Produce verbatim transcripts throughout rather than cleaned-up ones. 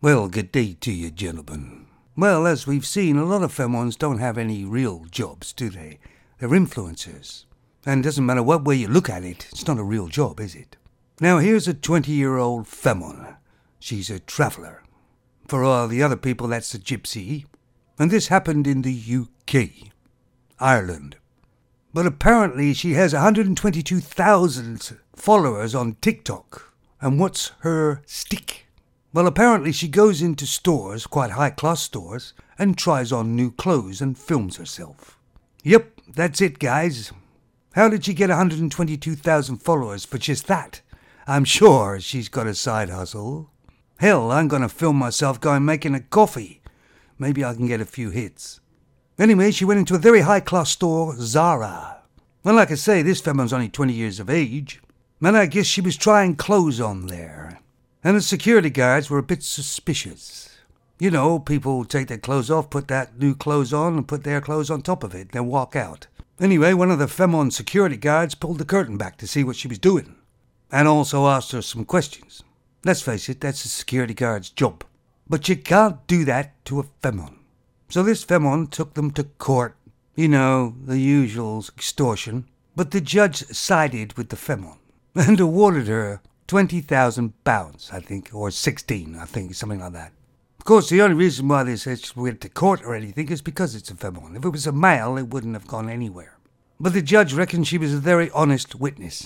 Well, good day to you, gentlemen. Well, as we've seen, a lot of femons don't have any real jobs, do they? They're influencers. And it doesn't matter what way you look at it, it's not a real job, is it? Now, here's a twenty-year-old femon. She's a traveller. For all the other people, that's a gypsy. And this happened in the U K, Ireland. But apparently she has one hundred twenty-two thousand followers on TikTok. And what's her stick? Well, apparently she goes into stores, quite high-class stores, and tries on new clothes and films herself. Yep, that's it, guys. How did she get one hundred twenty-two thousand followers for just that? I'm sure she's got a side hustle. Hell, I'm going to film myself going making a coffee. Maybe I can get a few hits. Anyway, she went into a very high-class store, Zara. Well, like I say, this femon's only twenty years of age. And I guess she was trying clothes on there. And the security guards were a bit suspicious. You know, people take their clothes off, put that new clothes on, and put their clothes on top of it, then walk out. Anyway, one of the femon security guards pulled the curtain back to see what she was doing. And also asked her some questions. Let's face it, that's a security guard's job. But you can't do that to a femon. So this femon took them to court. You know, the usual extortion. But the judge sided with the femon and awarded her twenty thousand pounds, I think, or sixteen, I think, something like that. Of course, the only reason why they said she went to court or anything is because it's a femon. If it was a male, it wouldn't have gone anywhere. But the judge reckoned she was a very honest witness.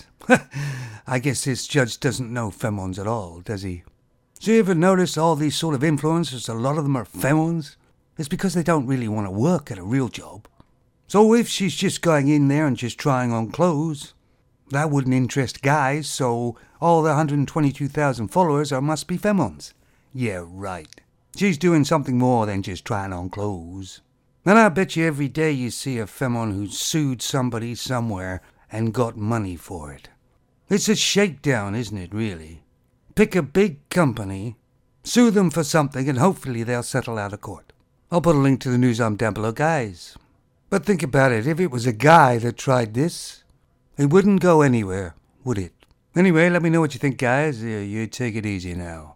I guess this judge doesn't know femons at all, does he? So you ever notice all these sort of influencers, a lot of them are femons? It's because they don't really want to work at a real job. So if she's just going in there and just trying on clothes, that wouldn't interest guys, so all the one hundred twenty-two thousand followers are must be femons. Yeah, right. She's doing something more than just trying on clothes. And I bet you every day you see a femon who's sued somebody somewhere and got money for it. It's a shakedown, isn't it, really? Pick a big company, sue them for something, and hopefully they'll settle out of court. I'll put a link to the news arm down below, guys. But think about it, if it was a guy that tried this, it wouldn't go anywhere, would it? Anyway, let me know what you think, guys. Uh, you take it easy now.